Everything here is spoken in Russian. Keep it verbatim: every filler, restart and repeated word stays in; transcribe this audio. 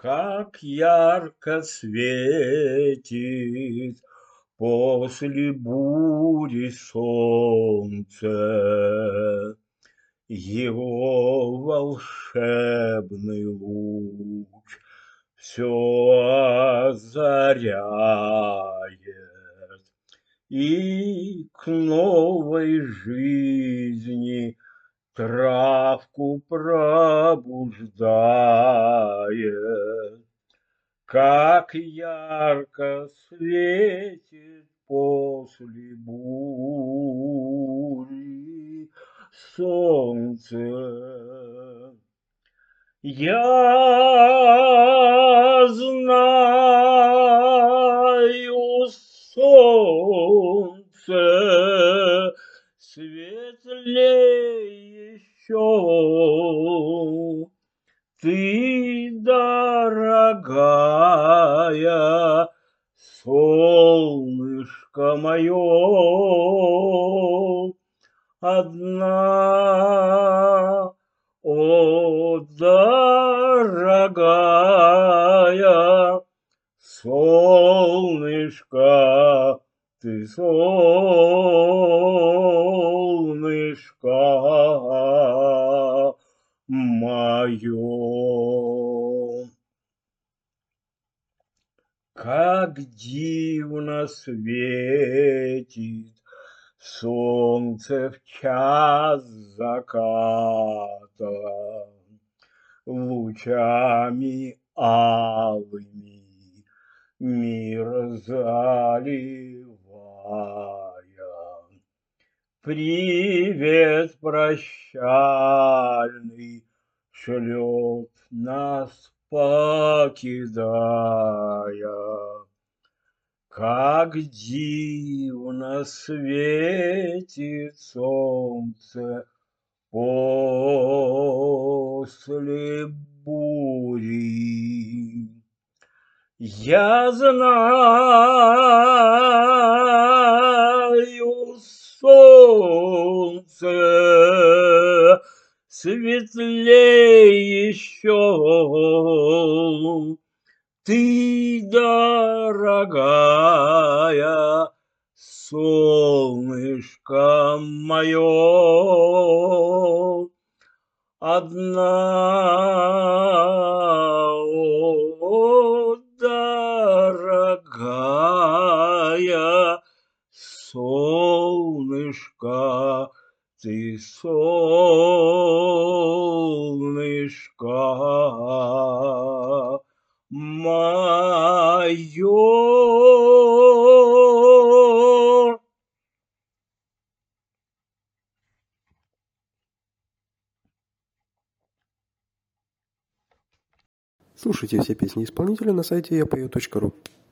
Как ярко светит после бури солнце, его волшебный луч все озаряет и к новой жизни травку пробуждает. Как ярко светит после бури солнце. Я знаю, солнце светлее еще. Ты, дорогая, солнышко мое, одна, о, дорогая, солнышко, ты солнышко мое. Как дивно светит солнце в час заката, лучами алыми мир заливая. Привет прощальный шлет нас покидая. Как дивно светит солнце после бури. Я знаю, солнце светлее еще. Ты, дорогая, солнышко мое, одна, о, дорогая, солнышко, ты солнышко мое. Слушайте все песни исполнителя на сайте я пою точка ру.